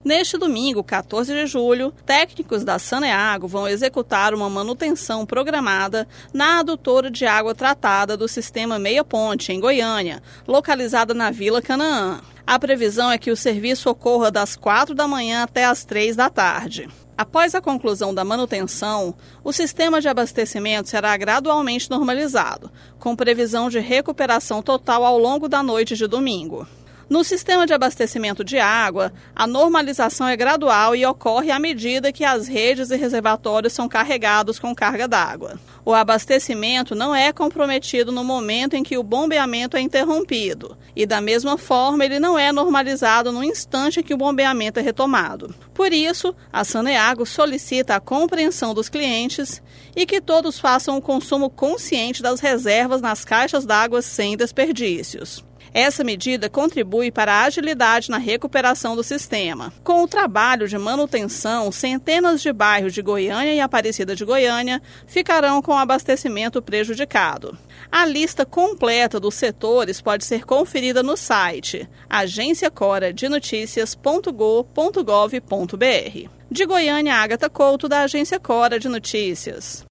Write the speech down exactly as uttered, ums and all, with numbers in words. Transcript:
Neste domingo, quatorze de julho, técnicos da Saneago vão executar uma manutenção programada na adutora de água tratada do sistema Meia Ponte, em Goiânia, localizada na Vila Canaã. A previsão é que o serviço ocorra das quatro da manhã até as três da tarde. Após a conclusão da manutenção, o sistema de abastecimento será gradualmente normalizado, com previsão de recuperação total ao longo da noite de domingo. No sistema de abastecimento de água, a normalização é gradual e ocorre à medida que as redes e reservatórios são carregados com carga d'água. O abastecimento não é comprometido no momento em que o bombeamento é interrompido, e da mesma forma ele não é normalizado no instante em que o bombeamento é retomado. Por isso, a Saneago solicita a compreensão dos clientes e que todos façam o consumo consciente das reservas nas caixas d'água sem desperdícios. Essa medida contribui para a agilidade na recuperação do sistema. Com o trabalho de manutenção, centenas de bairros de Goiânia e Aparecida de Goiânia ficarão com abastecimento prejudicado. A lista completa dos setores pode ser conferida no site agência cora de noticias ponto go ponto gov ponto br. De Goiânia, Ágata Couto, da Agência Cora de Notícias.